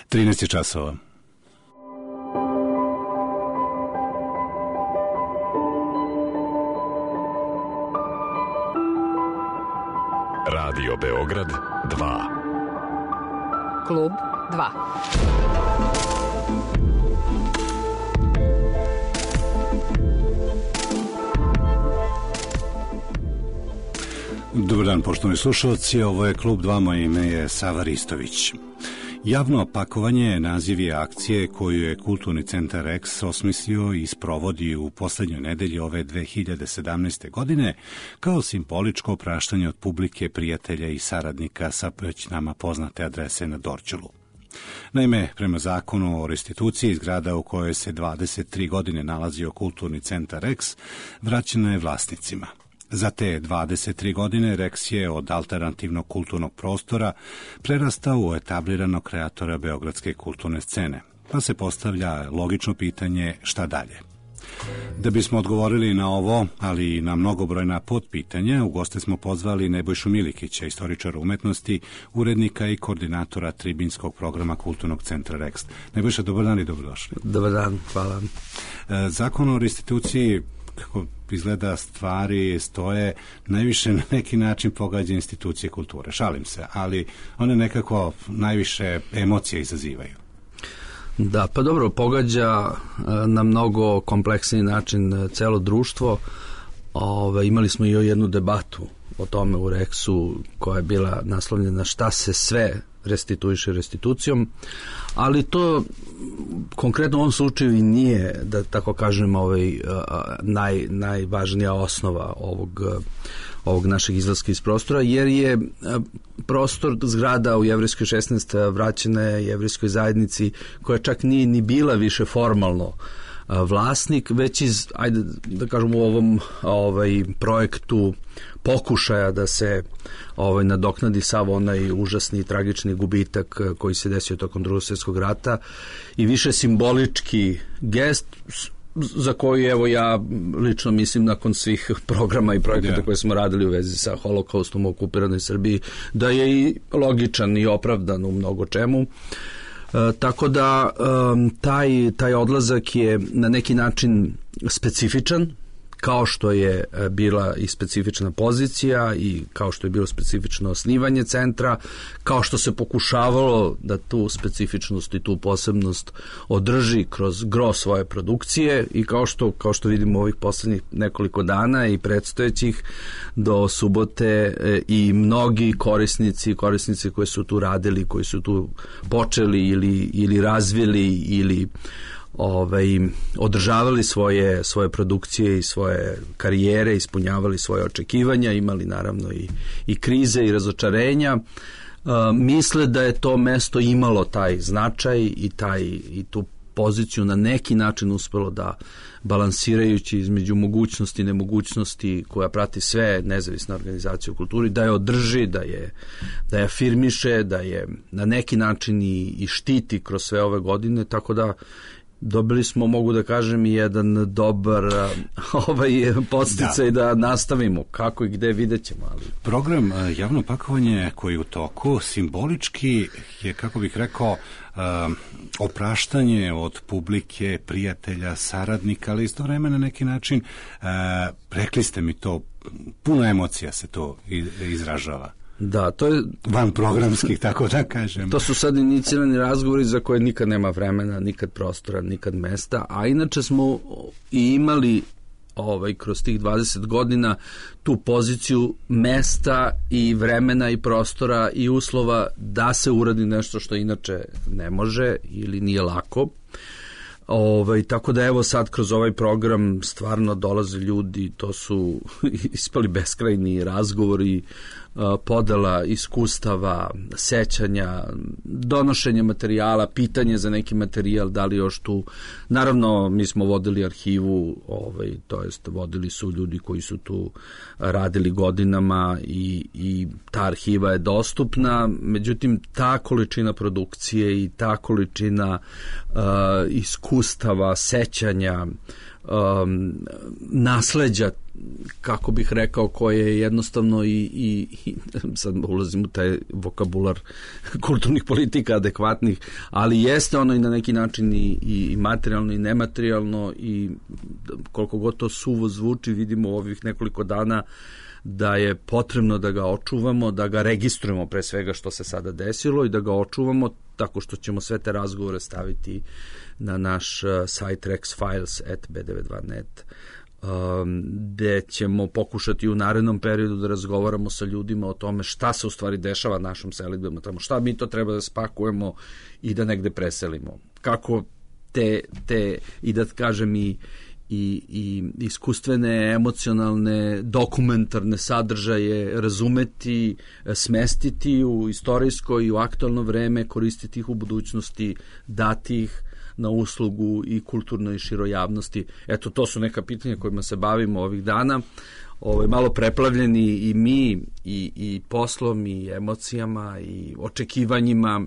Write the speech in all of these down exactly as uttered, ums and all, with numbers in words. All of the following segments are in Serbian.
trinaest časova. Radio Beograd dva. Klub dva. Dobar dan, poštovani slušalci, ovo je Klub dva, moje ime je Sava Ristović. Javno pakovanje naziv je akcije koju je Kulturni centar Rex osmislio i sprovodi u poslednjoj nedelji ove dve hiljade sedamnaeste. godine kao simboličko opraštanje od publike, prijatelja i saradnika sa već nama poznate adrese na Dorćolu. Naime, prema zakonu o restituciji, zgrada u kojoj se dvadeset tri godine nalazio Kulturni centar Rex vraćena je vlasnicima. Za te dvadeset tri godine Rex je od alternativnog kulturnog prostora prerastao u etabliranog kreatora beogradske kulturne scene, pa se postavlja logično pitanje šta dalje. Da bismo odgovorili na ovo, ali i na mnogobrojna potpitanja, u goste smo pozvali Nebojšu Milikića, istoričara umetnosti, urednika i koordinatora tribinskog programa Kulturnog centra Rex. Nebojša, dobar dan i dobrodošli. Dobar dan, hvala. Zakon o restituciji, kako izgleda stvari stoje, najviše na neki način pogađa institucije kulture. Šalim se, ali one nekako najviše emocije izazivaju. Da, pa dobro, pogađa na mnogo kompleksniji način celo društvo. Ove, imali smo i jednu debatu o tome u Rexu koja je bila naslovljena šta se sve restituiše restitucijom, ali to konkretno u ovom slučaju i nije, da tako kažem, ovaj, naj, najvažnija osnova ovog, ovog našeg izlaska iz prostora, jer je prostor zgrada u Jevrejskoj šesnaest vraćena je Jevrejskoj zajednici, koja čak nije ni bila više formalno vlasnik, već iz, ajde da kažem, u ovom ovaj, projektu pokušaja da se ovaj, nadoknadi sav onaj užasni i tragični gubitak koji se desio tokom Drugog svjetskog rata i više simbolički gest za koji, evo, ja lično mislim nakon svih programa i projekata yeah. koje smo radili u vezi sa holokaustom u okupiranoj Srbiji, da je i logičan i opravdan u mnogo čemu. E, tako da um, taj, taj odlazak je na neki način specifičan, kao što je bila i specifična pozicija i kao što je bilo specifično osnivanje centra, kao što se pokušavalo da tu specifičnost i tu posebnost održi kroz gro svoje produkcije i kao što, kao što vidimo ovih poslednjih nekoliko dana i predstojećih do subote i mnogi korisnici, korisnici koji su tu radili, koji su tu počeli ili, ili razvili ili Ovaj, održavali svoje, svoje produkcije i svoje karijere, ispunjavali svoje očekivanja, imali naravno i, i krize i razočarenja. Uh, misle da je to mesto imalo taj značaj i, taj, i tu poziciju na neki način uspelo da, balansirajući između mogućnosti i nemogućnosti koja prati sve nezavisne organizacije u kulturi, da je održi, da je, da je afirmiše, da je na neki način i, i štiti kroz sve ove godine, tako da dobili smo, mogu da kažem, i jedan dobar ovaj, podsticaj da. da nastavimo. Kako i gde, vidjet ćemo. Ali... Program javno pakovanje koji je u toku simbolički je, kako bih rekao, um, opraštanje od publike, prijatelja, saradnika, ali istovremeno na neki način, uh, rekli ste mi to, puno emocija se to izražava. Da, to je van programskih, tako da kažem. To su sad inicirani razgovori za koje nikad nema vremena, nikad prostora, nikad mesta, a inače smo i imali ovaj, kroz tih dvadeset godina tu poziciju mesta i vremena i prostora i uslova da se uradi nešto što inače ne može ili nije lako. Ovaj, tako da evo sad kroz ovaj program stvarno dolaze ljudi, to su ispali beskrajni razgovori, podela iskustava, sećanja, donošenje materijala, pitanje za neki materijal, da li još tu. Naravno, mi smo vodili arhivu, ovaj, to jest vodili su ljudi koji su tu radili godinama i, i ta arhiva je dostupna, međutim ta količina produkcije i ta količina uh, iskustva iskustava, sećanja, um, nasleđa, kako bih rekao, koje je jednostavno i, i, i sad ulazim u taj vokabular kulturnih politika adekvatnih, ali jeste ono i na neki način i, i materijalno i nematerijalno, i koliko god to suvo zvuči, vidimo u ovih nekoliko dana da je potrebno da ga očuvamo, da ga registrujemo pre svega što se sada desilo i da ga očuvamo tako što ćemo sve te razgovore staviti na naš sajt rexfiles at b devedeset dva net, um, gde ćemo pokušati u narednom periodu da razgovaramo sa ljudima o tome šta se u stvari dešava našom selidbama tamo, šta mi to treba da spakujemo i da negde preselimo. Kako te, te i da kažem i I, i iskustvene, emocionalne, dokumentarne sadržaje razumeti, smestiti u istorijsko i u aktualno vreme, koristiti ih u budućnosti, dati ih na uslugu i kulturnoj i široj javnosti. Eto, to su neka pitanja kojima se bavimo ovih dana. Ovo, malo preplavljeni i mi, i, i poslom, i emocijama, i očekivanjima,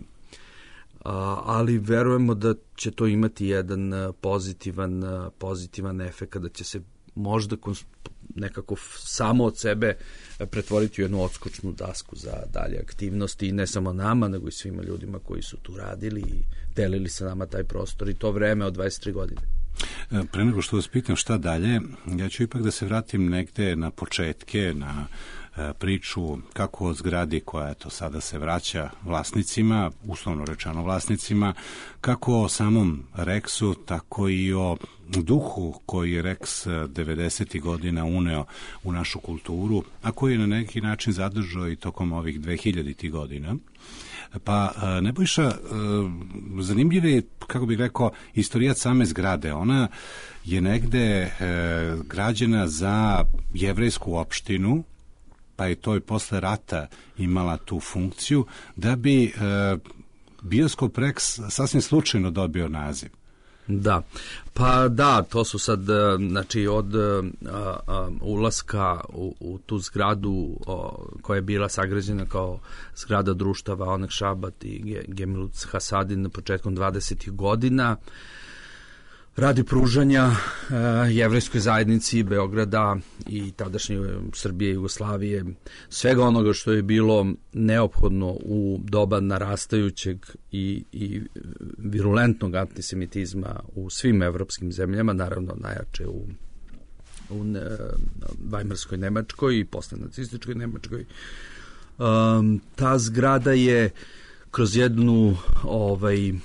ali verujemo da će to imati jedan pozitivan, pozitivan efekt, da će se možda nekako samo od sebe pretvoriti u jednu odskočnu dasku za dalje aktivnosti, i ne samo nama, nego i svima ljudima koji su tu radili i delili sa nama taj prostor i to vreme od dvadeset tri godine. Pre nego što vas pitam šta dalje, ja ću ipak da se vratim negde na početke, na priču kako o zgradi koja to sada se vraća vlasnicima, uslovno rečeno vlasnicima, kako o samom Rexu, tako i o duhu koji je Rex devedesetih godina uneo u našu kulturu, a koji je na neki način zadržao i tokom ovih dvehiljaditih godina. Pa Nebojša, zanimljiv je, kako bih rekao, istorijat same zgrade. Ona je negde građena za jevrejsku opštinu, pa je to i posle rata imala tu funkciju, da bi e, bioskop Rex sasvim slučajno dobio naziv. Da, pa da, to su sad, znači, od a, a, ulaska u, u tu zgradu o, koja je bila sagrađena kao zgrada društava Onek Šabat i Gemilut Hasadin na početkom dvadesetih godina, radi pružanja e, jevrejskoj zajednici Beograda i tadašnje Srbije i Jugoslavije, svega onoga što je bilo neophodno u doba narastajućeg i, i virulentnog antisemitizma u svim evropskim zemljama, naravno najjače u, u ne, Vajmarskoj Nemačkoj i posle nacističkoj Nemačkoj. Um, ta zgrada je kroz jednu ovaj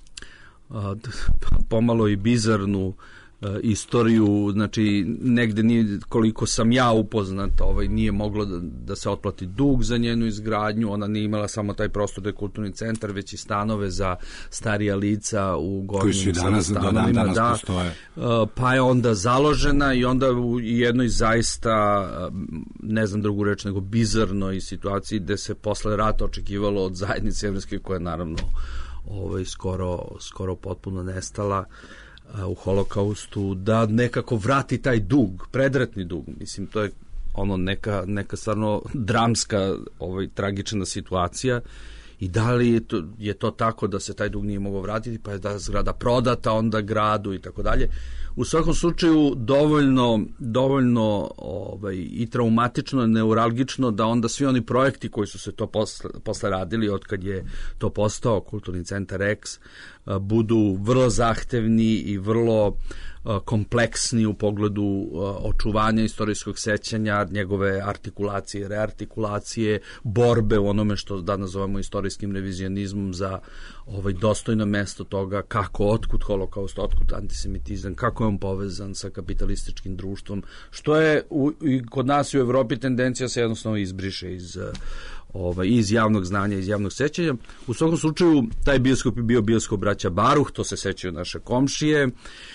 pomalo i bizarnu istoriju, znači negde nije, koliko sam ja upoznat, ovaj, nije moglo da, da se otplati dug za njenu izgradnju, ona nije imala samo taj prostor da je kulturni centar, već i stanove za starija lica u gornjim stanovima, danas da, postoje. Pa je onda založena i onda u jednoj zaista, ne znam drugu reč, nego bizarnoj situaciji gde se posle rata očekivalo od zajednice jevrejske, koja je naravno ovaj, skoro, skoro potpuno nestala a, u holokaustu, da nekako vrati taj dug, predratni dug. Mislim, to je ono neka, neka stvarno dramska, ovaj, tragična situacija. I da li je to, je to tako da se taj dug nije mogao vratiti, pa je da zgrada prodata onda gradu i tako dalje. U svakom slučaju dovoljno, dovoljno ovaj, i traumatično, neuralgično da onda svi oni projekti koji su se to posle, posle radili od kad je to postao kulturni centar Rex budu vrlo zahtevni i vrlo kompleksni u pogledu očuvanja istorijskog sećanja, njegove artikulacije, reartikulacije, borbe u onome što danas zovemo istorijskim revizionizmom za ovaj dostojno mesto toga kako, otkud holokaust, otkud antisemitizam, kako je on povezan sa kapitalističkim društvom, što je u, i kod nas i u Evropi tendencija se jednostavno izbriše iz Ovaj, iz javnog znanja, iz javnog sećanja. U svakom slučaju, taj bioskop je bio bioskop braća Baruh, to se sećaju naše komšije.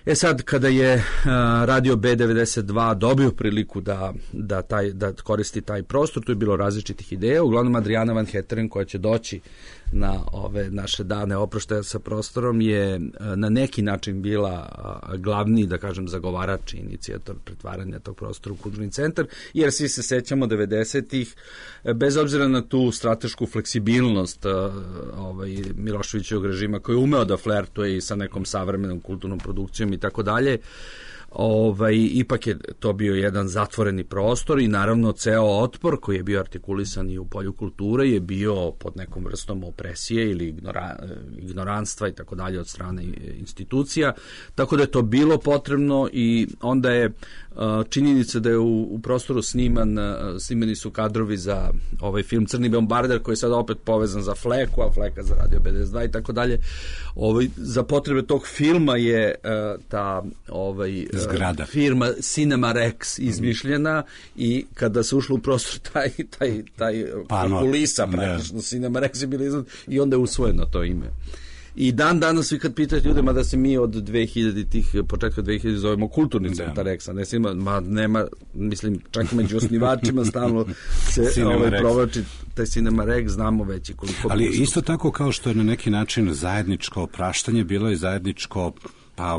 E sad, kada je uh, radio be devedeset dva dobio priliku da, da, taj, da koristi taj prostor, tu je bilo različitih ideja, uglavnom Adriana Van Heteren, koja će doći na ove naše dane oproštaja sa prostorom, je na neki način bila glavni, da kažem, zagovarač i inicijator pretvaranja tog prostora u kulturni centar, jer svi se sećamo devedesetih, bez obzira na tu stratešku fleksibilnost ovaj, Miloševićevog režima, koji je umeo da flertuje i sa nekom savremenom kulturnom produkcijom i tako dalje, Ovaj, ipak je to bio jedan zatvoreni prostor i naravno ceo otpor koji je bio artikulisan i u polju kulture je bio pod nekom vrstom opresije ili ignora, ignoranstva i tako dalje od strane institucija, tako da je to bilo potrebno i onda je činjenica da je u, u prostoru sniman, snimani su kadrovi za ovaj film Crni bombarder, koji je sada opet povezan za Fleku, a Fleka za Radio be devedeset dva i tako dalje. Ovaj, za potrebe tog filma je uh, ta ovaj, Zgrada. Uh, firma Cinema Rex izmišljena i kada se ušlo u prostor taj, taj, taj kulisa praktično, Cinema Rex je bilo izgled i onda je usvojeno to ime. I dan danas vi kad pitate ljudima da se mi od dvehiljaditih, početka dvehiljaditih zovemo kulturni centar Reksa, ne svima, ma nema, mislim, čak i među osnivačima stalno se ovaj, provlači taj Cinema Rex, znamo već i koliko... Ali isto tako kao što je na neki način zajedničko opraštanje, bilo je zajedničko, pa...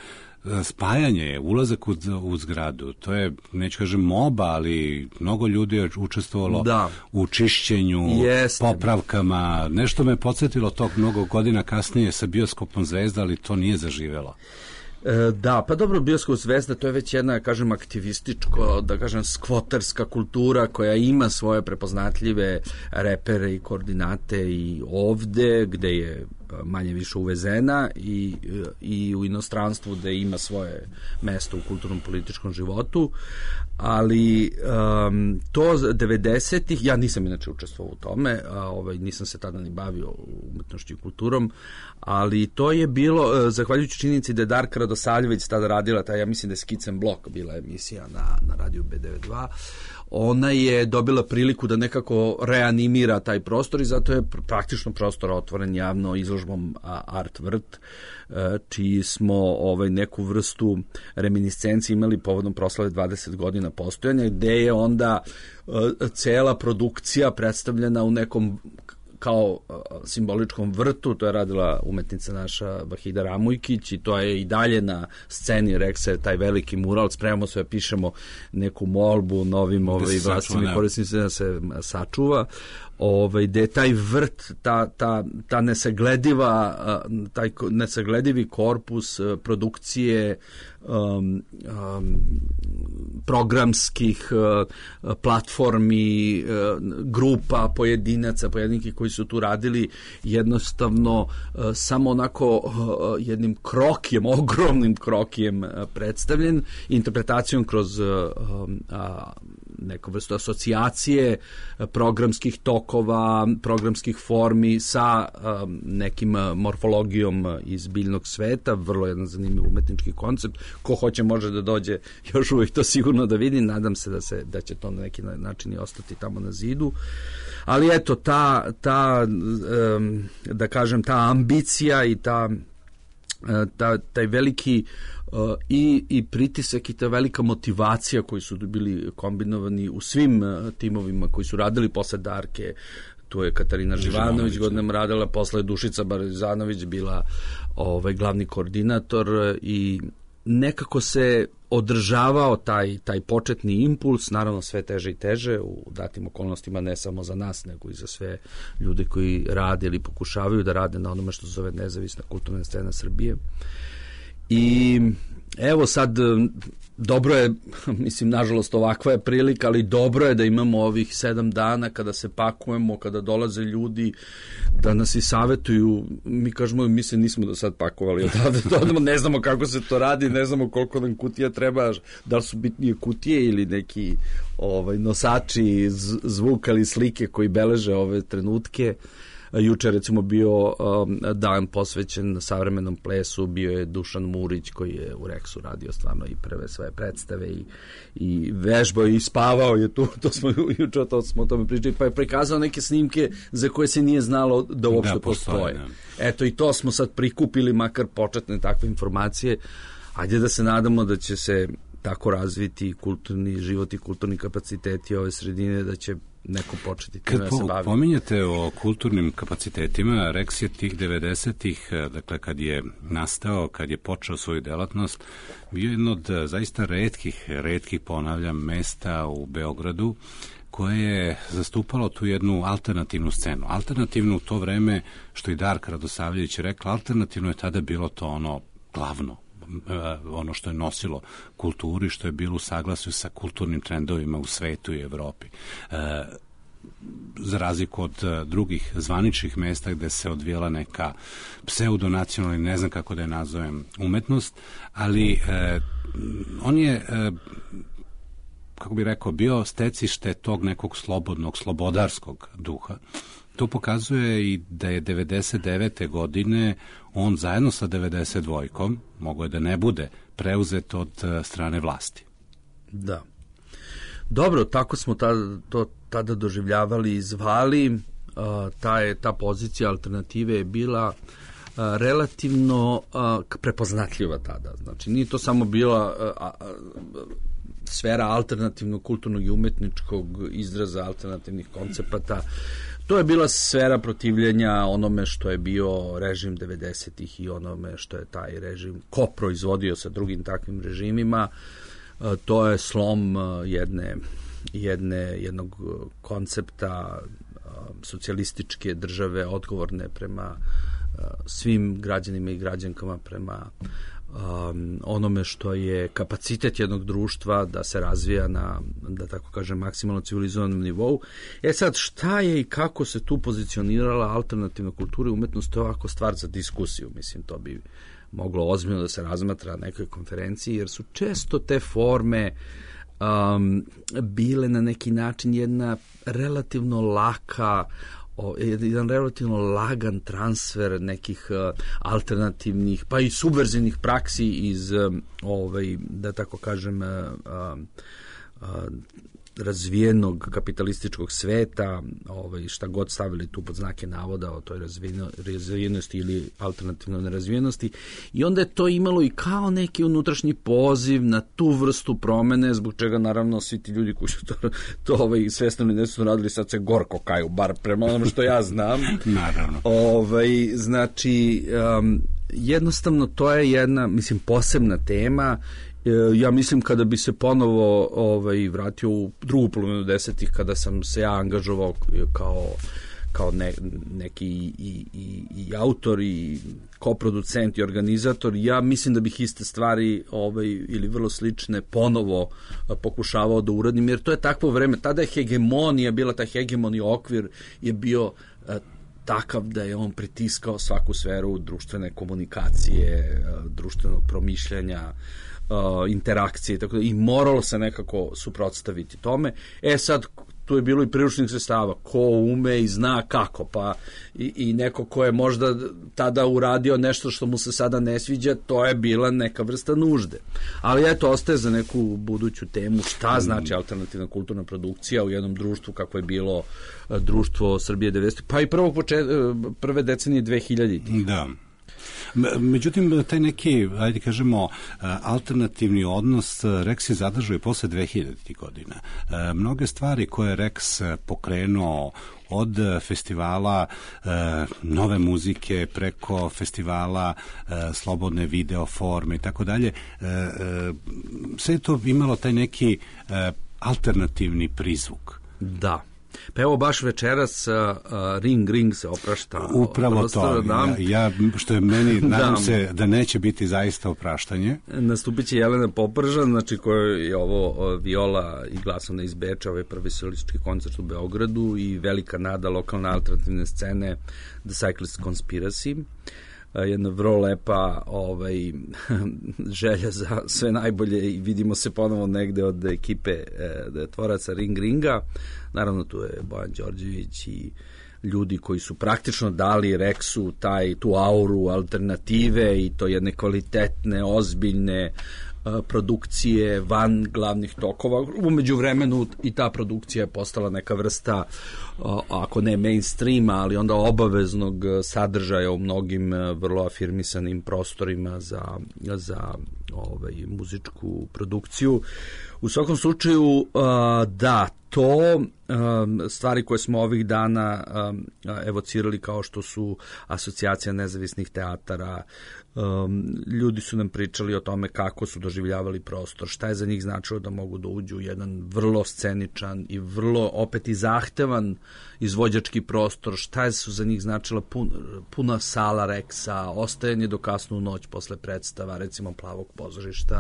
spajanje, ulazak u, u zgradu, to je, neću kažem moba, ali mnogo ljudi je učestvovalo da. u čišćenju, Jeste. popravkama, nešto me podsjetilo tog mnogo godina kasnije sa bioskopom Zvezda, ali to nije zaživelo. E, da, pa dobro, bioskop Zvezda, to je već jedna, kažem, aktivističko, da kažem, skvoterska kultura koja ima svoje prepoznatljive repere i koordinate i ovde, gde je manje više uvezena i, i u inostranstvu gde ima svoje mesto u kulturnom političkom životu, ali um, to devedesetih, ja nisam inače učestvovao u tome, a, ovaj, nisam se tada ni bavio umetnošću i kulturom, ali to je bilo, zahvaljujući činjenici da je Darka Radosavljević tada radila, ta, ja mislim da je Skicen blok bila emisija na, na radiju be devedeset dva, ona je dobila priliku da nekako reanimira taj prostor i zato je praktično prostor otvoren javno izložbom Art Vrt, čiji smo ovaj, neku vrstu reminiscencije imali povodom proslave dvadeset godina postojanja, gde je onda cela produkcija predstavljena u nekom kao simboličkom vrtu, to je radila umetnica naša Vahida Ramujkić i to je i dalje na sceni Reksa, taj veliki mural, spremamo se da pišemo neku molbu novim ovaj, vlastima korisnicima da se sačuva, ovaj, gde je taj vrt, ta, ta, ta nesaglediva, taj nesagledivi korpus produkcije um, um, programskih uh, platformi, uh, grupa, pojedinaca, pojedinki koji su tu radili jednostavno uh, samo onako uh, jednim krokijem, ogromnim krokijem uh, predstavljen, interpretacijom kroz uh, um, a, neku vrstu asocijacije programskih tokova, programskih formi sa um, nekim morfologijom iz biljnog sveta, vrlo jedan zanimljiv umetnički koncept. Ko hoće može da dođe još uvijek to sigurno da vidi, nadam se da, se, da će to na neki način i ostati tamo na zidu. Ali eto, ta, ta um, da kažem, ta ambicija i ta, ta taj veliki Uh, i, i pritisak i ta velika motivacija koji su bili kombinovani u svim uh, timovima koji su radili posle Darke, tu je Katarina Živanović godinama radila, posle je Dušica Barizanović bila ovaj, glavni koordinator i nekako se održavao taj, taj početni impuls, naravno sve teže i teže u datim okolnostima, ne samo za nas, nego i za sve ljude koji rade ili pokušavaju da rade na onome što se zove nezavisna kulturna scena Srbije. I evo sad, dobro je, mislim, nažalost ovakva je prilika, ali dobro je da imamo ovih sedam dana kada se pakujemo, kada dolaze ljudi da nas i savjetuju. Mi kažemo, mi se nismo do sad pakovali odavde, odavde, ne znamo kako se to radi, ne znamo koliko nam kutija treba, da li su bitnije kutije ili neki ovaj, nosači zvuka ili slike koji beleže ove trenutke. Juče recimo bio um, dan posvećen savremenom plesu, bio je Dušan Murić koji je u Reksu radio stvarno i prve svoje predstave i, i vežbao i spavao je tu, to smo juče to smo o tome pričali, pa je prikazao neke snimke za koje se nije znalo da uopšte da, postoje. postoje. Eto i to smo sad prikupili, makar početne takve informacije, ajde da se nadamo da će se tako razviti kulturni život i kulturni kapaciteti ove sredine, da će neko početi time da se bavi. Kad pominjete o kulturnim kapacitetima, Reks je tih devedesetih, dakle kad je nastao, kad je počeo svoju delatnost, bio jedno od zaista retkih, retkih ponavljam, mesta u Beogradu koje je zastupalo tu jednu alternativnu scenu. Alternativno u to vreme, što i Darka Radosavljević je rekla, alternativno je tada bilo to ono glavno, ono što je nosilo kulturi, što je bilo u saglasju sa kulturnim trendovima u svetu i Evropi. E, za razliku od drugih zvaničnih mesta gde se odvijela neka pseudonacionalna, ne znam kako da je nazovem, umetnost, ali e, on je e, kako bi rekao, bio stecište tog nekog slobodnog, slobodarskog duha. To pokazuje i da je devedeset devete godine on zajedno sa devedeset dvojkom, mogo je da ne bude, preuzet od strane vlasti. Da. Dobro, tako smo tada, to tada doživljavali i zvali. Uh, ta, je, ta pozicija alternative je bila uh, relativno uh, prepoznatljiva tada. Znači, nije to samo bila uh, uh, sfera alternativnog kulturnog i umetničkog izraza alternativnih koncepata. To je bila sfera protivljenja onome što je bio režim devedesetih i onome što je taj režim koproizvodio sa drugim takvim režimima. To je slom jedne, jedne, jednog koncepta socijalističke države odgovorne prema svim građanima i građankama, prema um, onome što je kapacitet jednog društva da se razvija na, da tako kažem, maksimalno civilizovanom nivou. E sad, šta je i kako se tu pozicionirala alternativna kultura i umetnost, to je ovako stvar za diskusiju. Mislim, to bi moglo ozbiljno da se razmatra na nekoj konferenciji, jer su često te forme um, bile na neki način jedna relativno laka, o, jedan relativno lagan transfer nekih uh, alternativnih, pa i subverzivnih praksi iz, um, ovaj, da tako kažem, uh, uh, razvijenog kapitalističkog sveta, ovaj, šta god stavili tu pod znake navoda o toj razvijeno, razvijenosti ili alternativnoj nerazvijenosti, i onda je to imalo i kao neki unutrašnji poziv na tu vrstu promene, zbog čega naravno svi ti ljudi koji su to, to ovaj, svesno ili nesvesno radili, sad se gorko kaju, bar prema onome što ja znam. Naravno. Ovaj, znači, um, jednostavno to je jedna, mislim, posebna tema. Ja mislim kada bi se ponovo ovaj, vratio u drugu polovinu desetih, kada sam se ja angažovao kao, kao ne, neki i, i, i autor i koproducent i organizator, ja mislim da bih iste stvari ovaj, ili vrlo slične ponovo pokušavao da uradim, jer to je takvo vreme, tada je hegemonija bila, taj hegemoniji okvir je bio takav da je on pritiskao svaku sferu društvene komunikacije, društvenog promišljanja, Uh, interakcije, tako da, i moralo se nekako suprotstaviti tome. E sad, tu je bilo i priručnih sredstava, ko ume i zna kako, pa i, i neko ko je možda tada uradio nešto što mu se sada ne sviđa, to je bila neka vrsta nužde. Ali eto, ostaje za neku buduću temu šta znači alternativna kulturna produkcija u jednom društvu kako je bilo društvo Srbije devedesetih, pa i prvog počet, prve decenije dve hiljaditih. Da. Međutim, taj neki, ajde kažemo, alternativni odnos Reks je zadržao i posle dve hiljaditih godina. Mnoge stvari koje je Reks pokrenuo od festivala e, nove muzike preko festivala e, slobodne video forme i tako dalje, sve je to imalo taj neki e, alternativni prizvuk. Da. Pa evo baš večeras uh, Ring Ring se oprašta. Upravo to, ja, ja, što je meni, nadam da, se da neće biti zaista opraštanje. Nastupit će Jelena Popržan, znači koja je ovo viola i glasovna iz Beča, ovaj prvi solistički koncert u Beogradu i velika nada lokalne alternativne scene The Cyclist Conspiracy. Jedna vrlo lepa ovaj, želja za sve najbolje i vidimo se ponovo negde od ekipe eh, tvoraca Ring Ringa. Naravno tu je Bojan Đorđević i ljudi koji su praktično dali Reksu taj, tu auru alternative i to jedne kvalitetne, ozbiljne produkcije van glavnih tokova. U međuvremenu i ta produkcija je postala neka vrsta, ako ne mainstreama, ali onda obaveznog sadržaja u mnogim vrlo afirmisanim prostorima za, za ovaj, muzičku produkciju. U svakom slučaju, da, to stvari koje smo ovih dana evocirali kao što su Asocijacija nezavisnih teatara, ljudi su nam pričali o tome kako su doživljavali prostor, šta je za njih značilo da mogu da uđu u jedan vrlo sceničan i vrlo opet i zahtevan izvođački prostor, šta su za njih značila pun, puna sala Reksa, ostajanje do kasnu noć posle predstava, recimo Plavog pozorišta.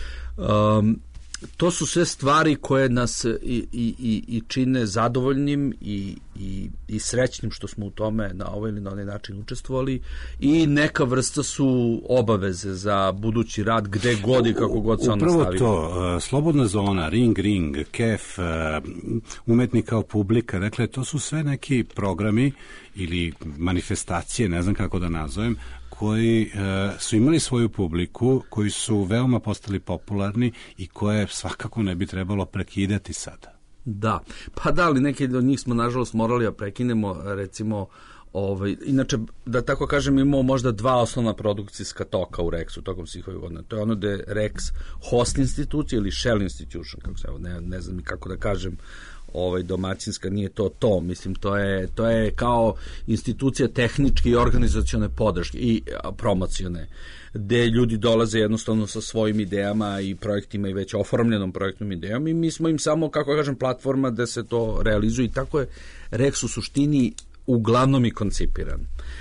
Um, To su sve stvari koje nas i, i, i, i čine zadovoljnim i, i, i srećnim što smo u tome na ovaj ili na onaj način učestvovali i neka vrsta su obaveze za budući rad gde god i kako god se on nastavi. Upravo to, uh, Slobodna zona, Ring Ring, Kef, uh, Umetnik kao publika, dakle to su sve neki programi ili manifestacije, ne znam kako da nazovem, koji e, su imali svoju publiku, koji su veoma postali popularni i koje svakako ne bi trebalo prekidati sada. Da, pa da, ali neke od njih smo nažalost morali da prekinemo, recimo, ovaj, inače, da tako kažem, imamo možda dva osnovna produkcijska toka u Reksu tokom svih ovih godina. To je ono da je Reks host institucija ili shell institution, kako se, ne, ne znam kako da kažem, ovaj domaćinska, nije to to, mislim to je to je kao institucija tehničke i organizacione podrške i promocione, gde ljudi dolaze jednostavno sa svojim idejama i projektima i već oformljenom projektnom idejom i mi smo im samo, kako kažem, platforma da se to realizuje i tako je Reks u suštini uglavnom i koncipiran.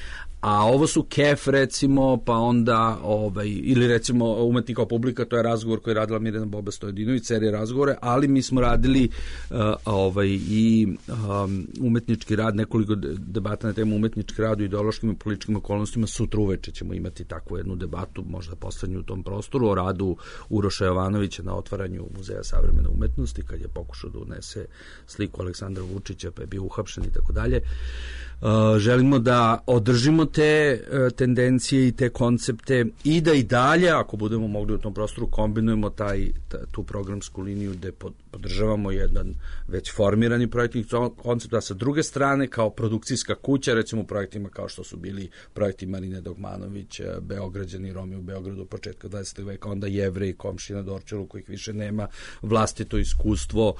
A ovo su Kef, recimo, pa onda, ovaj, ili recimo Umetnik kao publika, to je razgovor koji je radila Mirjana Boba Stojedinović, serije razgovore, ali mi smo radili uh, ovaj, i um, umetnički rad, nekoliko debata na temu umetnički rad u ideološkim i političkim okolnostima. Sutra uveče ćemo imati takvu jednu debatu, možda poslednju u tom prostoru, o radu Uroša Jovanovića na otvaranju Muzeja savremene umetnosti, kad je pokušao da unese sliku Aleksandra Vučića, pa je bio uhapšen i tako dalje. Uh, želimo da održimo te uh, tendencije i te koncepte i da i dalje, ako budemo mogli u tom prostoru, kombinujemo taj, ta, tu programsku liniju gde pod, podržavamo jedan već formirani projektni koncept, a sa druge strane kao produkcijska kuća, recimo u projektima kao što su bili projekti Marine Dogmanović, Beograđani, Romi u Beogradu početka dvadesetog veka, onda Jevreji, Komšije na Dorčelu kojih više nema, vlastito iskustvo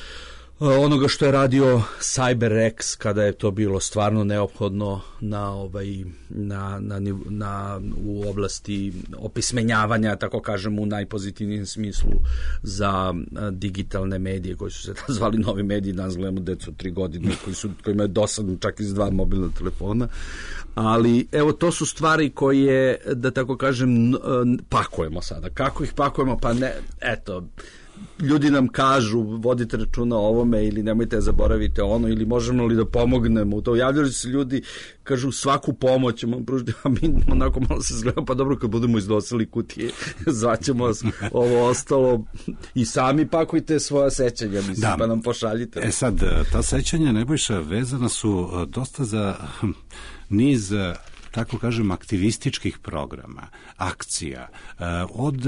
onoga što je radio CyberX kada je to bilo stvarno neophodno na ovaj na, na, na u oblasti opismenjavanja, tako kažem, u najpozitivnijem smislu za digitalne medije koji su se zvali novi mediji. Danas gledamo decu od tri godine koji su kojima je dosadno čak iz dva mobilna telefona, ali evo to su stvari koje, da tako kažem, pakujemo sada. Kako ih pakujemo? Pa ne, eto, ljudi nam kažu vodite računa o ovome ili nemojte zaboravite ono ili možemo li da pomognemo u to. Javljaju se ljudi, kažu svaku pomoć ćemo pružiti, a mi onako malo se zgledamo, pa dobro kad budemo izdosili kutije zvaćemo vas, ovo ostalo i sami pakujte svoja sećanja, mislim, da. Pa nam pošaljite. E sad, ta sećanja, Nebojša, vezana su dosta za niz, tako kažem, aktivističkih programa, akcija, od,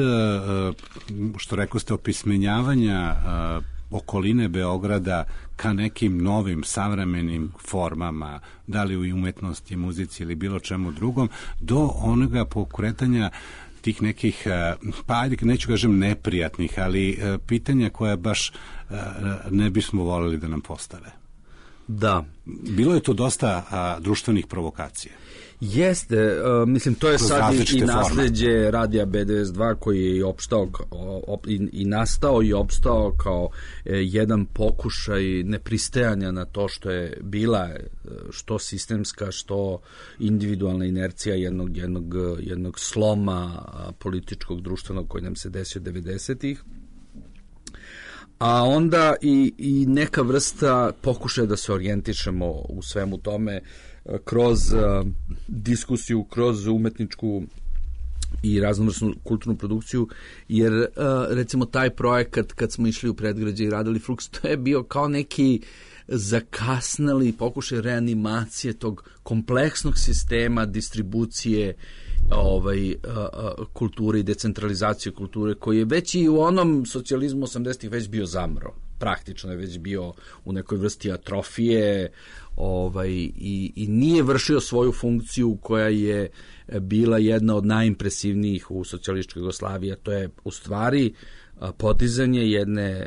što rekao ste, opismenjavanja okoline Beograda ka nekim novim, savremenim formama, da li u umetnosti, muzici ili bilo čemu drugom, do onoga pokretanja tih nekih, pa ajde, neću kažem neprijatnih, ali pitanja koja baš ne bismo voleli da nam postave. Da. Bilo je to dosta a, društvenih provokacija. Jeste, uh, mislim, to je sad i, i nasleđe Radija B devedeset dva koji je i opštao op, i, i nastao i opstao kao e, jedan pokušaj nepristajanja na to što je bila što sistemska, što individualna inercija jednog, jednog, jednog sloma političkog, društvenog koji nam se desio devedesetih. A onda i, i neka vrsta pokušaja da se orijentišemo u svemu tome kroz uh, diskusiju, kroz umetničku i raznovrsnu kulturnu produkciju, jer uh, recimo taj projekat kad smo išli u predgrađe i radili Flux, to je bio kao neki zakasnali pokušaj reanimacije tog kompleksnog sistema distribucije ovaj, kulture i decentralizacije kulture, koji je već i u onom socijalizmu osamdesetih već bio zamro. Praktično je već bio u nekoj vrsti atrofije, ovaj, i, i nije vršio svoju funkciju koja je bila jedna od najimpresivnijih u socijalističkoj Jugoslaviji, a to je u stvari podizanje jedne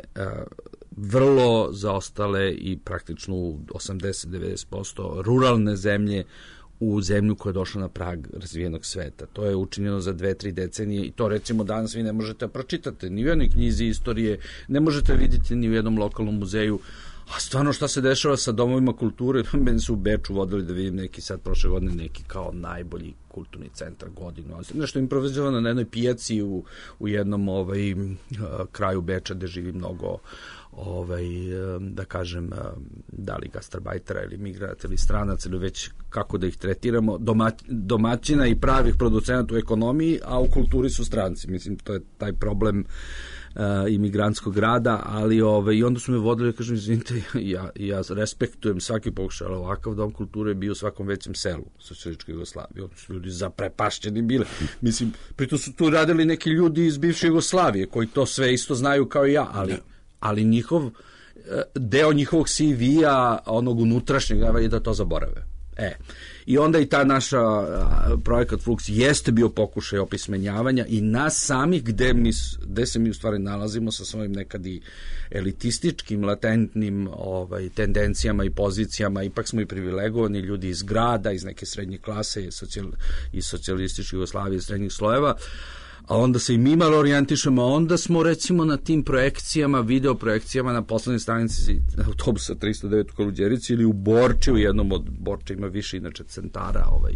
vrlo zaostale i praktično u osamdeset do devedeset posto ruralne zemlje u zemlju koja je došla na prag razvijenog sveta. To je učinjeno za dve, tri decenije i to recimo danas vi ne možete pročitati ni u jednoj knjizi istorije, ne možete vidjeti ni u jednom lokalnom muzeju. A stvarno šta se dešava sa domovima kulture? Meni su u Beču vodili da vidim neki sad prošle godine neki kao najbolji kulturni centar godinu. Nešto improvizovano na jednoj pijaci u, u jednom ovaj, kraju Beča gde živi mnogo ovaj, da kažem, da li gastarbajtera ili migranata ili stranaca ili već kako da ih tretiramo, domaćina i pravih producenata u ekonomiji, a u kulturi su stranci. Mislim, to je taj problem Uh, imigrantskog rada, ali ove, i onda su me vodili, kažem, izvinite, ja, ja respektujem svaki pokušaj, ali ovakav dom kulture je bio u svakom većem selu socijalističke Jugoslavije. Oni su ljudi zaprepašćeni bili. Mislim, pritom su tu radili neki ljudi iz bivše Jugoslavije, koji to sve isto znaju kao i ja, ali, ali njihov, deo njihovog C V-a, onog unutrašnjeg, je da to zaborave. E, i onda i ta naša a, projekat Flux jeste bio pokušaj opismenjavanja i nas samih gde, mi, gde se mi u stvari nalazimo sa svojim nekad i elitističkim, latentnim ovaj, tendencijama i pozicijama, ipak smo i privilegovani ljudi iz grada, iz neke srednje klase, iz, socijal, iz socijalističke Jugoslavije, iz srednjih slojeva, a onda se i mi malo orijentišemo, a onda smo recimo na tim projekcijama, video projekcijama na poslednjoj stanici autobusa tristo devet u Kaluđerici ili u Borči, u jednom od Borča ima više inače centara ovaj,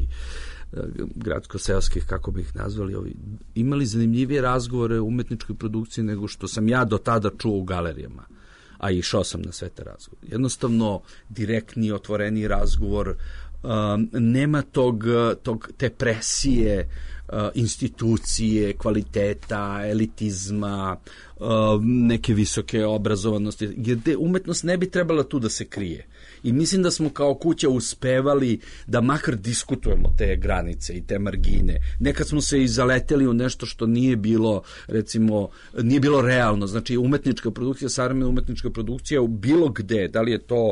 gradsko-seoskih, kako bi ih nazvali, ovaj, imali zanimljivije razgovore o umetničkoj produkciji nego što sam ja do tada čuo u galerijama, a išao sam na sve te razgovore. Jednostavno, direktni, otvoreni razgovor, um, nema tog, tog, te presije, Uh, institucije, kvaliteta, elitizma, uh, neke visoke obrazovanosti, gdje umetnost ne bi trebala tu da se krije. I mislim da smo kao kuća uspevali da makar diskutujemo te granice i te margine. Nekad smo se i zaleteli u nešto što nije bilo, recimo, nije bilo realno. Znači, umetnička produkcija, savremena umetnička produkcija u bilo gde, da li je to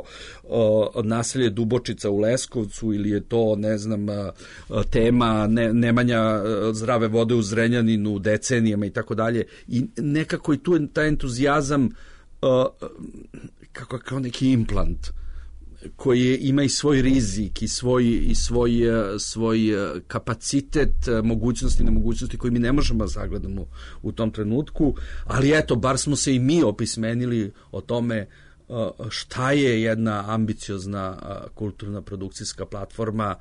uh, naselje Dubočica u Leskovcu ili je to, ne znam, uh, tema ne, Nemanja uh, zdrave vode u Zrenjaninu decenijama i tako dalje. I nekako i tu je taj entuzijazam uh, kako kao neki implant koji ima i svoj rizik i svoj, i svoj, svoj kapacitet, mogućnosti i nemogućnosti koji mi ne možemo zagledamo u tom trenutku, ali eto, bar smo se i mi opismenili o tome šta je jedna ambiciozna kulturna produkcijska platforma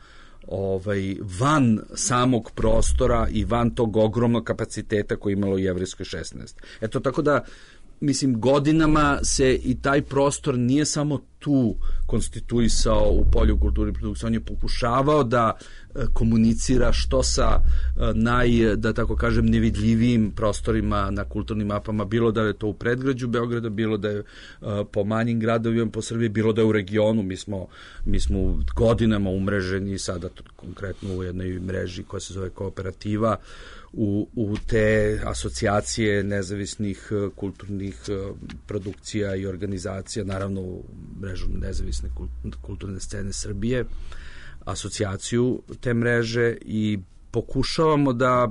ovaj, van samog prostora i van tog ogromnog kapaciteta koji je imalo Jevrejskoj šesnaest. Eto, tako da mislim, godinama se i taj prostor nije samo tu konstituisao u polju kulture i produkcije, on je pokušavao da komunicira što sa naj, da tako kažem, nevidljivijim prostorima na kulturnim mapama, bilo da je to u predgrađu Beograda, bilo da je po manjim gradovima po Srbiji, bilo da je u regionu. Mi smo, mi smo godinama umreženi, sada konkretno u jednoj mreži koja se zove Kooperativa, U, u te asocijacije nezavisnih kulturnih produkcija i organizacija, naravno u mrežu nezavisne kulturne scene Srbije, asocijaciju te mreže, i pokušavamo da,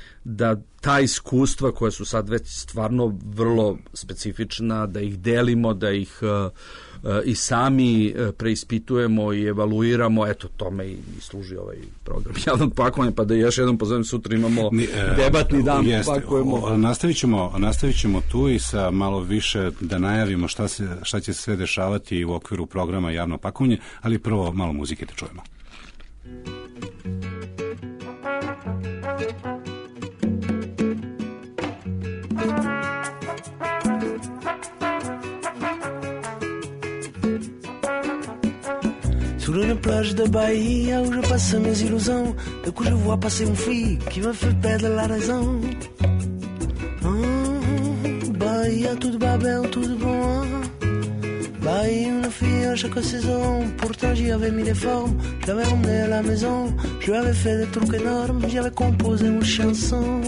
da ta iskustva koja su sad već stvarno vrlo specifična, da ih delimo, da ih uh, i sami preispitujemo i evaluiramo. Eto, tome i, i služi ovaj program javnog pakovanja, pa da još jednom pozovem, sutra imamo debatni dan. Jeste, pakujemo. Nastavit ćemo, nastavit ćemo tu i sa malo više da najavimo šta, se, šta će se sve dešavati u okviru programa javno pakovanje, ali prvo malo muzike da čujemo. Sur une plage de Bahia où je passe mes illusions, d'un coup je vois passer une fille qui me fait perdre la raison. Oh, Bahia, toute babel, toute bon. Bah, une fille à chaque saison, pourtant j'y avais mis des formes. Je l'avais emmenée à la maison, je lui avais fait des trucs énormes, j'y avais composé une chanson.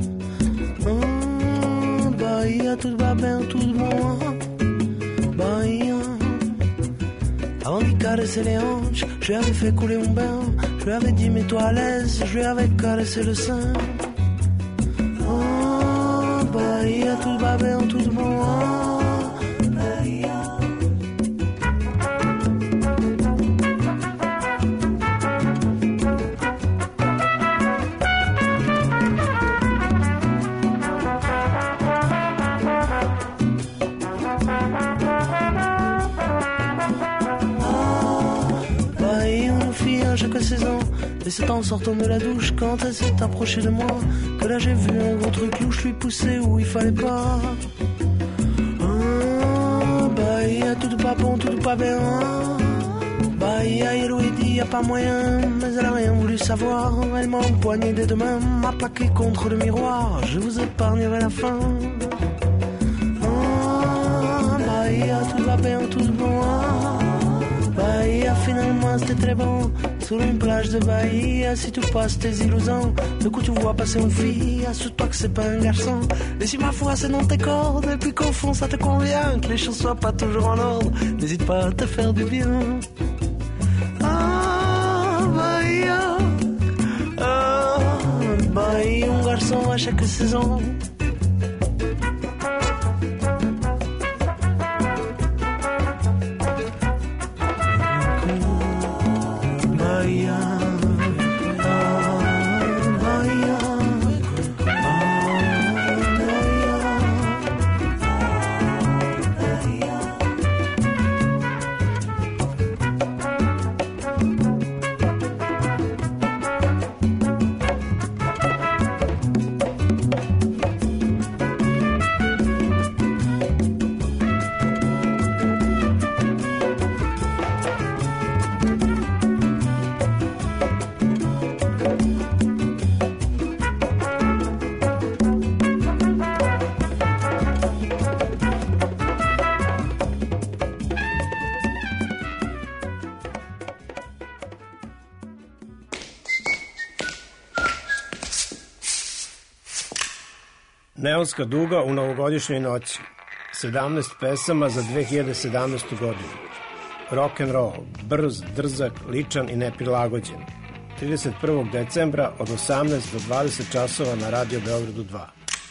Oh, Bahia, tout va bien, tout bon. Bahia. Avant d'y caresser les hanches, je lui avais fait couler un bain. Je lui avais dit mets-toi à l'aise, je lui avais caressé le sein. Oh, Bahia, tout va bien, tout bon. Chaque saison, et c'est en sortant de la douche, quand elle s'est approchée de moi, que là j'ai vu un gros truc louche lui pousser où il fallait pas. Ah, bah il y a tout pas bon, tout pas bien. Bah il y a lui dit y a pas moyen, mais elle a rien voulu savoir. Elle m'a empoigné des deux mains, m'a plaqué contre le miroir. Je vous épargnerai la fin. Ah, bah il y a tout va bien, tout bon. Bahia, finalement c'était très bon. Sur une plage de Bahia, si tu passes tes illusions, de coup tu vois passer une fille, assure-toi que c'est pas un garçon. Et si ma foi c'est dans tes cordes, et puis qu'au fond ça te convient, que les choses soient pas toujours en ordre, n'hésite pas à te faire du bien. Ah, Bahia, ah, Bahia, un garçon à chaque saison. Neonska duga u novogodišnjoj noći. sedamnaest pesama za dve hiljade sedamnaestu godinu. Rock and roll, brz, drzak, ličan i neprilagođen. trideset prvog decembra od osamnaest do dvadeset časova na Radio Beogradu dva.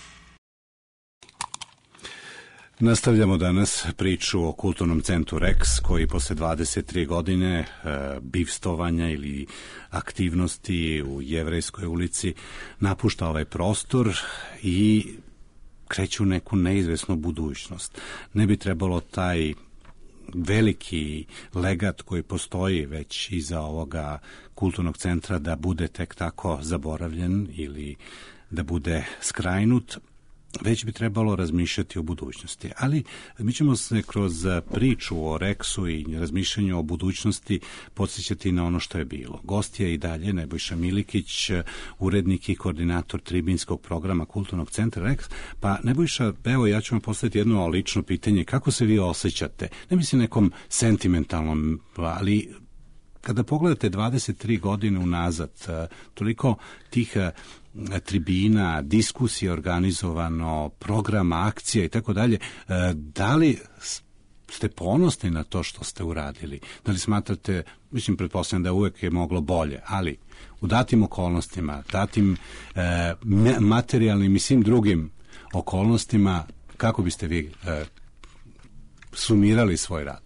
Nastavljamo danas priču o kulturnom centru Rex, koji posle dvadeset tri godine e, bivstovanja ili aktivnosti u Jevrejskoj ulici napušta ovaj prostor i kreće u neku neizvesnu budućnost. Ne bi trebalo taj veliki legat koji postoji već iza ovoga kulturnog centra da bude tek tako zaboravljen ili da bude skrajnut, već bi trebalo razmišljati o budućnosti. Ali mi ćemo se kroz priču o Reksu i razmišljanju o budućnosti podsjećati na ono što je bilo. Gost je i dalje Nebojša Milikić, urednik i koordinator tribinskog programa Kulturnog centra Reks. Pa Nebojša, evo ja ću vam postaviti jedno lično pitanje. Kako se vi osjećate? Ne mislim nekom sentimentalnom, ali kada pogledate dvadeset tri godine unazad, toliko tih tribina, diskusije organizovano, programa, akcija i tako dalje, da li ste ponosni na to što ste uradili? Da li smatrate, mislim, pretpostavljam da uvek je moglo bolje, ali u datim okolnostima, datim e, materijalnim i svim drugim okolnostima, kako biste vi e, sumirali svoj rad?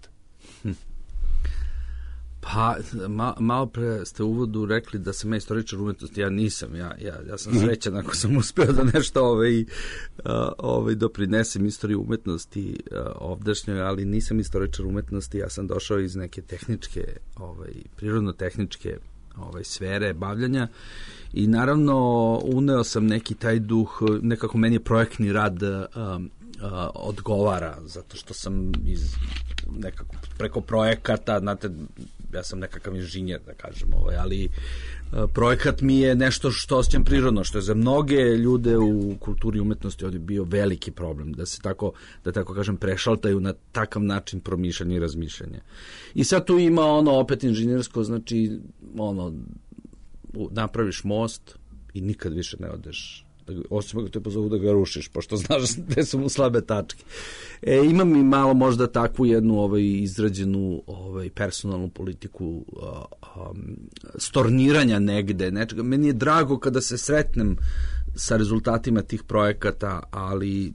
Pa, ma, malo pre ste u uvodu rekli da sam ja istoričar umetnosti, ja nisam, ja, ja, ja sam srećan ako sam uspeo da nešto ovaj, ovaj, doprinesem istoriju umetnosti ovdašnjoj, ali nisam istoričar umetnosti, ja sam došao iz neke tehničke, ovaj, prirodno-tehničke ovaj, sfere bavljanja i naravno uneo sam neki taj duh, nekako meni je projektni rad um, Uh, odgovara, zato što sam iz nekako preko projekata, znate, ja sam nekakav inženjer, da kažem, ovaj, ali projekat mi je nešto što osjećam prirodno, što je za mnoge ljude u kulturi i umetnosti ovdje bio veliki problem, da se tako, da tako kažem, prešaltaju na takav način promišljanja i razmišljanja. I sad tu ima ono opet inženjersko, znači ono, napraviš most i nikad više ne odeš, osim ako te pozovu da ga rušiš, pošto znaš gde su mu slabe tačke. E, imam i malo možda takvu jednu ovaj, izrađenu ovaj, personalnu politiku a, a, storniranja negde, nečega. Meni je drago kada se sretnem sa rezultatima tih projekata, ali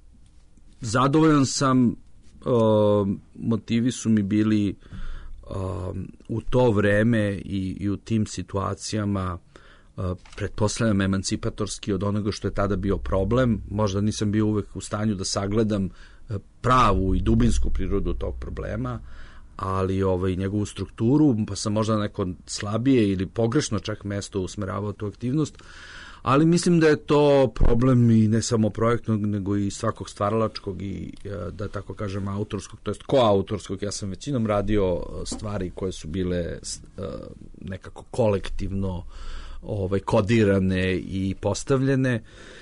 zadovoljan sam, a, motivi su mi bili a, u to vreme i, i u tim situacijama Uh, pretpostavljam emancipatorski od onoga što je tada bio problem. Možda nisam bio uvek u stanju da sagledam uh, pravu i dubinsku prirodu tog problema, ali ovaj, njegovu strukturu, pa sam možda neko slabije ili pogrešno čak mesto usmeravao tu aktivnost, ali mislim da je to problem i ne samo projektnog, nego i svakog stvaralačkog i, uh, da tako kažem, autorskog, to jest koautorskog. Ja sam većinom radio stvari koje su bile uh, nekako kolektivno ovaj, kodirane i postavljene.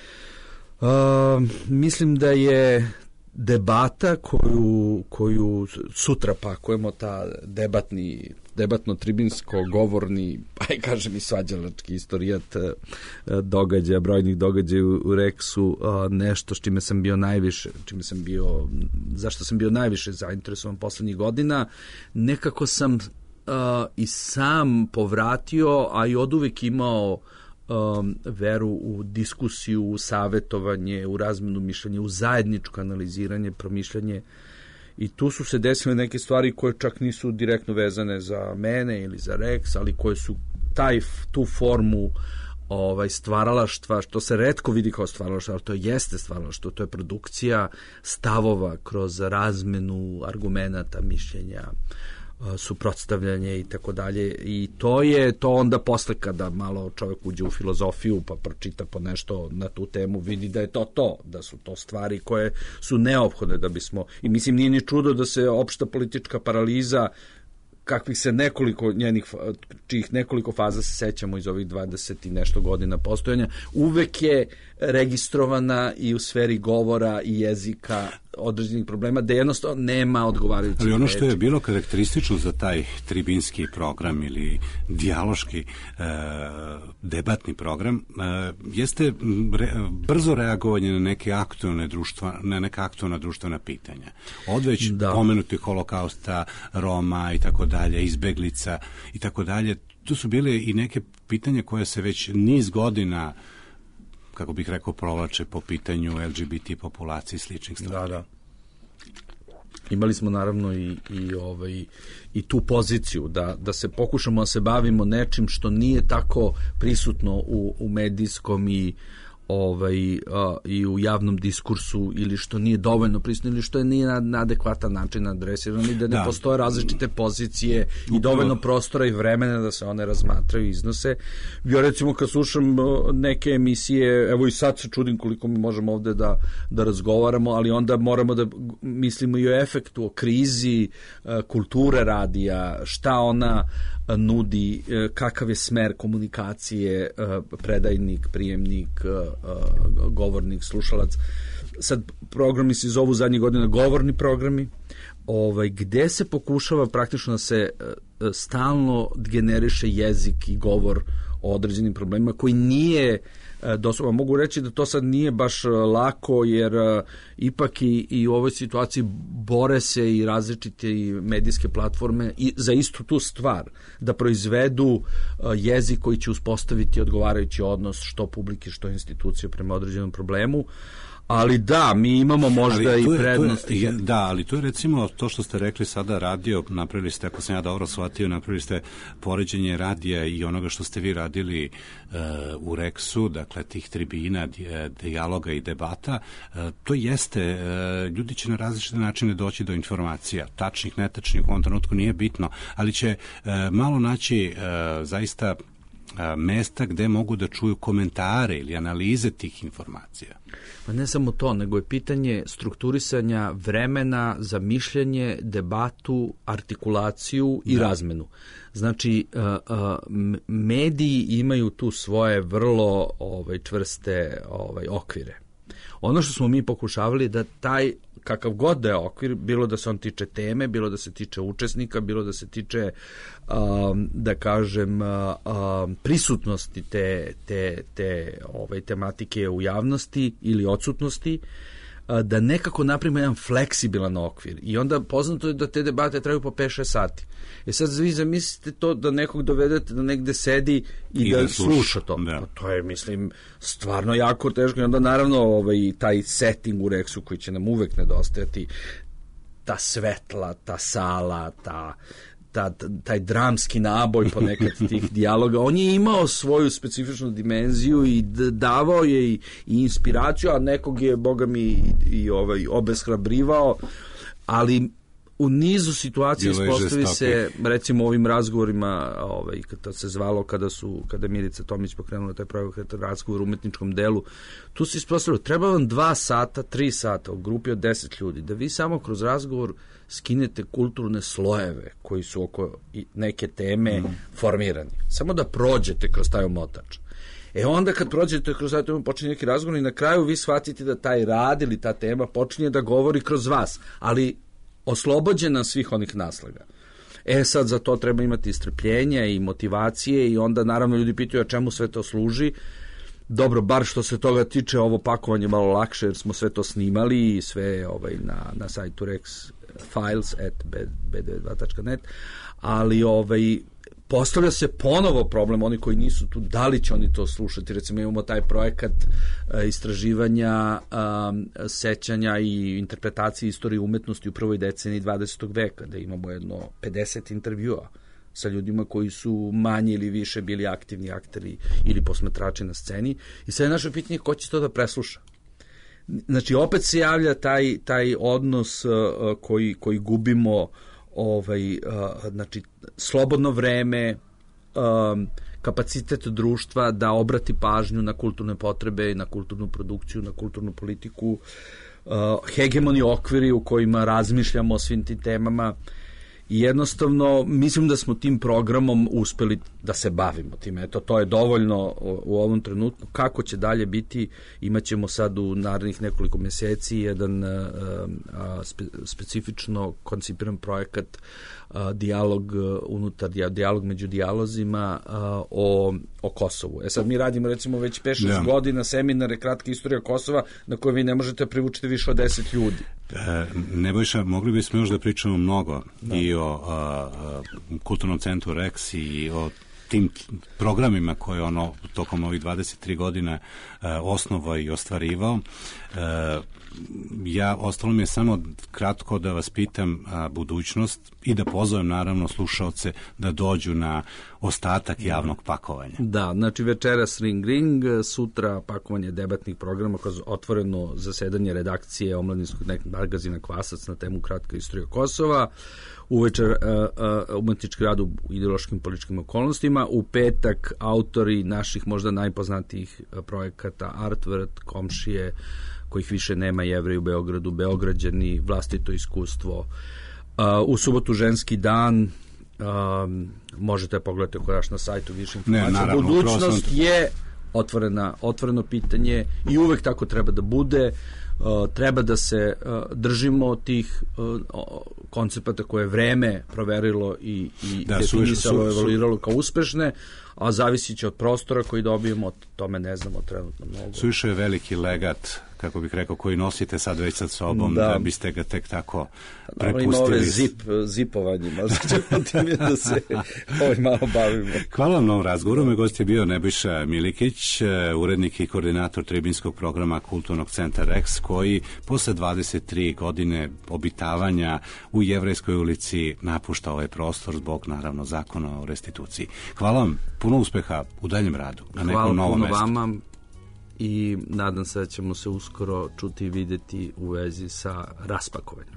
Uh, mislim da je debata koju, koju sutra pakujemo, ta debatni, debatno-tribinsko govorni, aj kažem i svađalački istorijat događaja, brojnih događaja u, u Reksu, uh, nešto s čime sam bio najviše, čime sam bio, zašto sam bio najviše zainteresovan poslednjih godina. Nekako sam Uh, i sam povratio, a i oduvek imao um, veru u diskusiju, u savetovanje, u razmenu mišljenja, u zajedničko analiziranje, promišljanje, i tu su se desile neke stvari koje čak nisu direktno vezane za mene ili za Reks, ali koje su taj, tu formu ovaj, stvaralaštva, što se retko vidi kao stvaralaštvo, ali to jeste stvaralaštvo, to je produkcija stavova kroz razmenu argumenata, mišljenja, suprotstavljanje i tako dalje, i to je to onda posle kada malo čovjek uđe u filozofiju pa pročita po nešto na tu temu, vidi da je to to, da su to stvari koje su neophodne da bismo, i mislim nije ni čudo da se opšta politička paraliza kakvih se nekoliko njenih, čijih nekoliko faza se sećamo iz ovih dvadeset i nešto godina postojanja, uvek je registrovana i u sferi govora i jezika određenih problema, da jednostavno nema odgovarajućih reči. Ali ono što je bilo karakteristično za taj tribinski program ili dijaloški e, debatni program e, jeste re, brzo reagovanje na neke aktualne društva, na neka aktualna društvena pitanja. Odveć da. Pomenuti holokausta, Roma i tako dalje, izbeglica i tako dalje. Tu su bile i neke pitanja koje se već niz godina, kako bih rekao, provlače po pitanju L G B T populacije i sličnih stvari. Da, da. Imali smo naravno i, i, ovaj, i tu poziciju da, da se pokušamo da se bavimo nečim što nije tako prisutno u, u medijskom i ovaj, a, i u javnom diskursu, ili što nije dovoljno prisutno, ili što je nije na, na adekvatan način adresirano, i da ne da. postoje različite pozicije i dovoljno prostora i vremena da se one razmatraju i iznose. Ja recimo kad slušam neke emisije, evo i sad se čudim koliko mi možemo ovde da, da razgovaramo, ali onda moramo da mislimo i o efektu, o krizi kulture radija, šta ona nudi, kakav je smer komunikacije, predajnik, prijemnik, govornik, slušalac. Sad programi se zovu zadnjih godina govorni programi, ovaj, gde se pokušava praktično da se stalno generiše jezik i govor o određenim problemima koji nije doslovno. Mogu reći da to sad nije baš lako, jer ipak i, i u ovoj situaciji bore se i različite i medijske platforme i za istu tu stvar, da proizvedu jezik koji će uspostaviti odgovarajući odnos što publike, što institucije prema određenom problemu. Ali da, mi imamo možda je, i prednosti. Je, da, ali to je recimo to što ste rekli sada radio, napravili ste, ako sam ja dobro shvatio, napravili ste poređenje radija i onoga što ste vi radili uh, u Reksu, dakle tih tribina, dijaloga i debata. Uh, to jeste, uh, ljudi će na različite načine doći do informacija, tačnih, netačnih, u ovom trenutku nije bitno, ali će uh, malo naći uh, zaista mesta gde mogu da čuju komentare ili analize tih informacija. Pa ne samo to, nego je pitanje strukturisanja vremena za mišljenje, debatu, artikulaciju i da. razmenu. Znači, mediji imaju tu svoje vrlo ovaj, čvrste ovaj, okvire. Ono što smo mi pokušavali da taj, kakav god da je okvir, bilo da se on tiče teme, bilo da se tiče učesnika, bilo da se tiče, um, da kažem, um, prisutnosti te, te, te ovaj, tematike u javnosti ili odsutnosti, da nekako napravimo jedan fleksibilan okvir. I onda poznato je da te debate traju po pet šest sati. E sad vi zamislite to da nekog dovedete da negde sedi i, I da, da sluša to. Da. Pa to je, mislim, stvarno jako teško. I onda naravno ovaj, taj setting u Reksu koji će nam uvek nedostajati, ta svetla, ta sala, ta... Ta, taj dramski naboj ponekad tih dijaloga, on je imao svoju specifičnu dimenziju i davao je i, i inspiraciju, a nekog je, boga mi, i, i ovaj, obeshrabrivao, ali u nizu situacija ispostavi se, recimo ovim razgovorima, ovaj, kada se zvalo, kada su, kada Milica Tomić pokrenula taj projekat razgovor u umetničkom delu, tu se ispostavilo, treba vam dva sata, tri sata u grupi od deset ljudi, da vi samo kroz razgovor skinete kulturne slojeve koji su oko neke teme mm. formirani. Samo da prođete kroz taj omotač. E onda kad prođete kroz taj temu, počinje neki razgovor i na kraju vi shvatite da taj rad ili ta tema počinje da govori kroz vas, ali oslobođena svih onih naslaga. E sad za to treba imati strpljenja i motivacije i onda naravno ljudi pitaju a čemu sve to služi. Dobro, bar što se toga tiče, ovo pakovanje malo lakše jer smo sve to snimali i sve ovaj, na, na sajtu rex files at b d dva tačka net, ali ovaj, postavlja se ponovo problem, oni koji nisu tu, da li će oni to slušati. Recimo imamo taj projekat uh, istraživanja, um, sećanja i interpretacije istorije umetnosti u prvoj deceniji dvadesetog veka, da imamo jedno pedeset intervjua sa ljudima koji su manje ili više bili aktivni akteri ili posmatrači na sceni. I sad je naše pitanje ko će to da presluša. Znači, opet se javlja taj, taj odnos uh, koji, koji gubimo, ovaj, uh, znači, slobodno vreme, um, kapacitet društva da obrati pažnju na kulturne potrebe, na kulturnu produkciju, na kulturnu politiku, uh, hegemoni okviri u kojima razmišljamo o svim tim temama. I jednostavno, mislim da smo tim programom uspeli da se bavimo tim. Eto, to je dovoljno u ovom trenutku. Kako će dalje biti, imat ćemo sad u narednih nekoliko meseci jedan a, a, spe, specifično koncipiran projekat a, dijalog unutar, dijalog među dijalozima a, o, o Kosovu. E sad mi radimo recimo već pet šest yeah. godina seminare Kratka istorija Kosova na koje vi ne možete privučiti više od deset ljudi. E, Nebojša, mogli bismo još da pričamo mnogo da. i o a, a, Kulturnom centru Rex i o tim programima koje ono tokom ovih dvadeset tri godina a, osnovao i ostvarivao. A, ja, ostalo mi je samo kratko da vas pitam a, budućnost i da pozovem naravno slušaoce da dođu na ostatak javnog pakovanja. Da, znači večeras Ring Ring, sutra pakovanje debatnih programa kroz otvoreno zasedanje redakcije omladinskog magazina Kvasac na temu Kratka istorija Kosova, uvečer uh, uh, umetnički rad u ideološkim političkim okolnostima, u petak autori naših možda najpoznatijih projekata Artvrt, Komšije, kojih više nema, Jevreji u Beogradu, Beograđani, vlastito iskustvo. Uh, u subotu ženski dan, um, možete pogledati oko naš na sajtu više informacija. Budućnost je otvorena, otvoreno pitanje i uvek tako treba da bude. Uh, treba da se uh, držimo tih uh, koncepata koje je vreme proverilo i, i da, definisalo, evaluiralo kao uspešne, a zavisit će od prostora koji dobijemo, od tome ne znamo trenutno mnogo. Suviše je veliki legat, kako bih rekao, koji nosite sad već sa sobom, da, da biste ga tek tako prepustili. Ima ove zip, zipovanje, možda ćemo tim da se ovaj malo bavimo. Hvala vam na ovom razgovoru. Moj gost je bio Nebojša Milikić, urednik i koordinator tribinskog programa Kulturnog centra Rex, koji posle dvadeset tri godine obitavanja u Jevrejskoj ulici napušta ovaj prostor zbog, naravno, zakona o restituciji. Hvala vam, puno uspeha u daljem radu na nekom novom mestu. Hvala puno vama i nadam se da ćemo se uskoro čuti i videti u vezi sa raspakovanjem.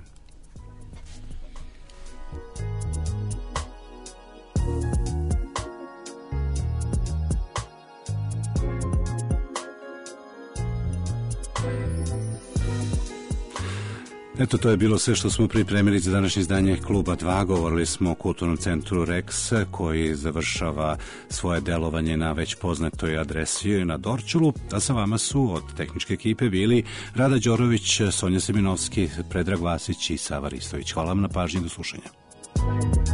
Eto, to je bilo sve što smo pripremili za današnje izdanje Kluba dva. Govorili smo o kulturnom centru Rex, koji završava svoje delovanje na već poznatoj adresi na Dorćolu, a sa vama su od tehničke ekipe bili Rada Đorović, Sonja Seminovski, Predrag Vasić i Sava Ristović. Hvala vam na pažnji, do slušanja.